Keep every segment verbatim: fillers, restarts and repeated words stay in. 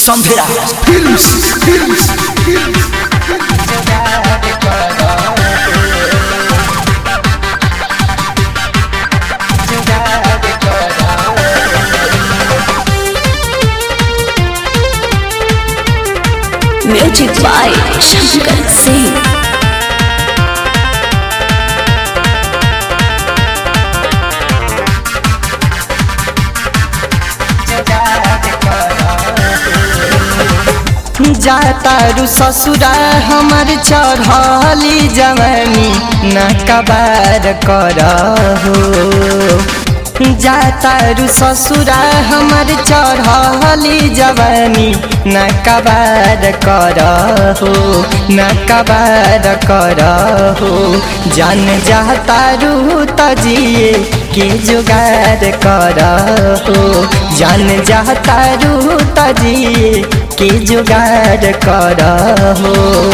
Samvera Films, Films, Films. Music by Shankar Singh. जातारू ससुरा हमर चढ़ली जवानी न कबार करहो। जातारू ससुरा हमर चढ़ली जवानी न कबार करहो, न कबार करहो। जान जातारू तजिए के जुगार करहो, जान जातारू तजिए के जुगाड़ करहो।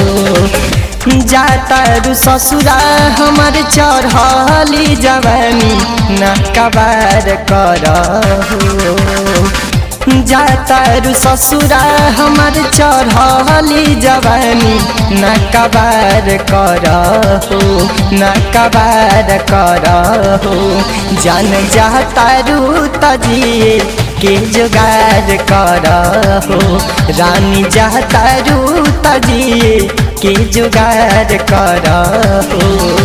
जातारू ससुरा हमर चढ़ली जवानी न कबार करहो। जातारू ससुरा हमर चढ़ली जवानी न कबार करहो, न कबार करहो। जान जातारू तजिए के जुगाड़ करहो, रानी जातारू तजिए के जुगाड़ करहो।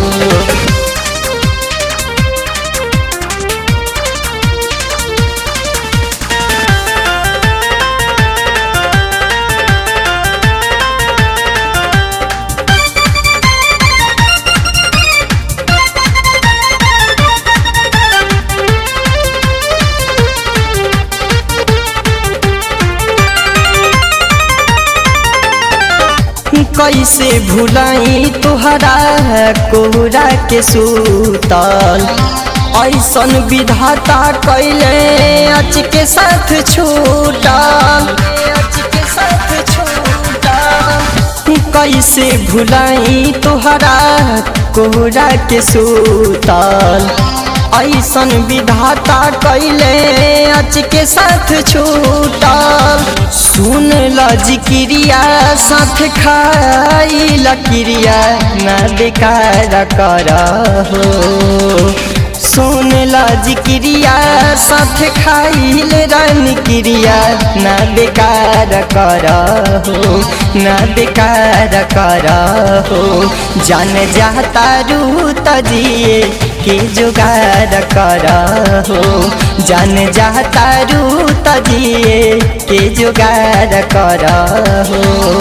कैसे भुलाई तुहरा कोहरा के सूतल, ऐसन विधाता कैले अच के साथ छूटल, अच के साथ छूटल। कैसे भुलाई तुहरा कोहरा के सूतल, ऐसन विधाता कैले अच के साथ छूटल। सुन ल जिक्रिया साथ खाई लकिरिया न बेकार करहो। सुन ल जिक्रिया साथ खाइल रन क्रिया न बेकार करहो, न बेकार करहो। जान जातारू तजिए के जुगाड़ करहो, जान जातारू तजिए के जुगाड़ करहो।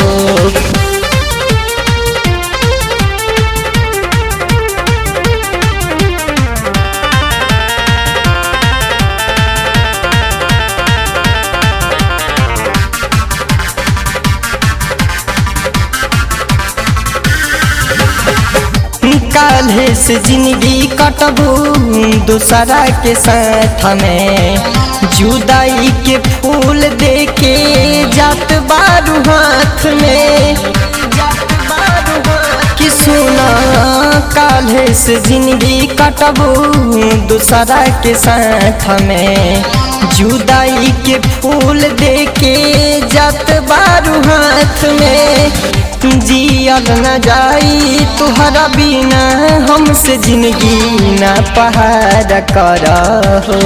काल्हे से जिंदगी कटबू दूसरा के साथ में, जुदाई के फूल देके जात बारू हाथ में, जात बारू हाथ कि सुना। काल्हे से जिंदगी कटबू दूसरा के साथ में, जुदाई के फूल देके जात बारू हाथ में। जियल न जाई तुहरा बिना हमसे जिंदगी न पहाड़ करहो।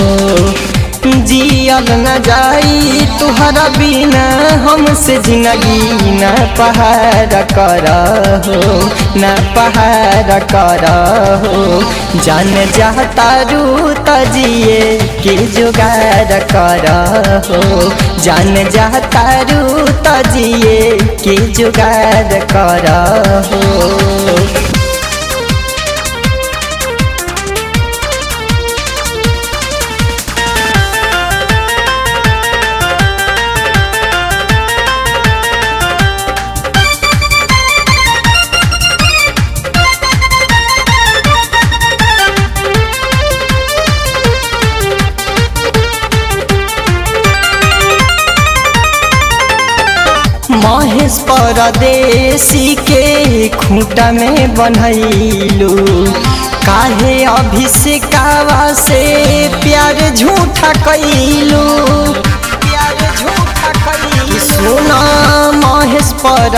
जियल न जाई तुहरा बिना हमसे जिंदगी न पहाड़ करहो, न पहाड़ करहो। जान जातारू तजिए के जुगाड़ करहो, जान जातारू तजिए के जुगाड़ करहो। महेश परदेसी के खूंटा में बन्हैलू, काहे अभिषेकावा से प्यार झूठा कैलू, प्यार झूठा कैलू।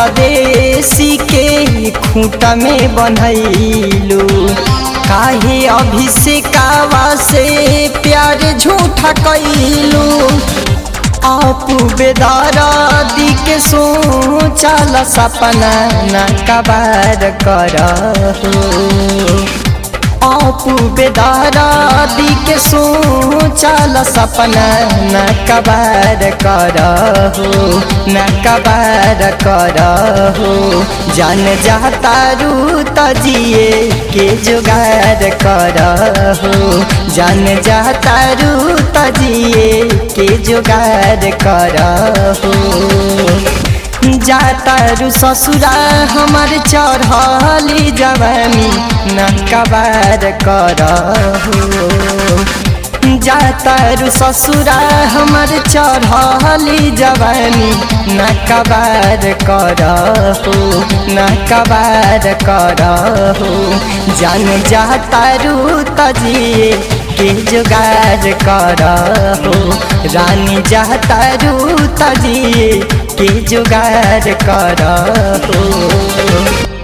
परदेसी के खूंटा में बनैलू काहे अभिषेकावा से प्यार झूठा कैलू आपू बेदर्दी के सोचल सपना न कबार करहु आपू बेदर्दी के सोचल सपना न कबार करहु न कबार करहु जान जातारू तजिए के जुगाड़ करहु जान जातारू तजिए के जुगाड़ करहु जातारू ससुरा हमार चढ़ली जवानी न कबार करहु जातारू ससुरा हमार चढ़ली जवानी न कबार करहु न कबार करहु जान जातारू तजिए के जुगाड़ करहु रानी जातारू तजिए के जुगाड़ करहु।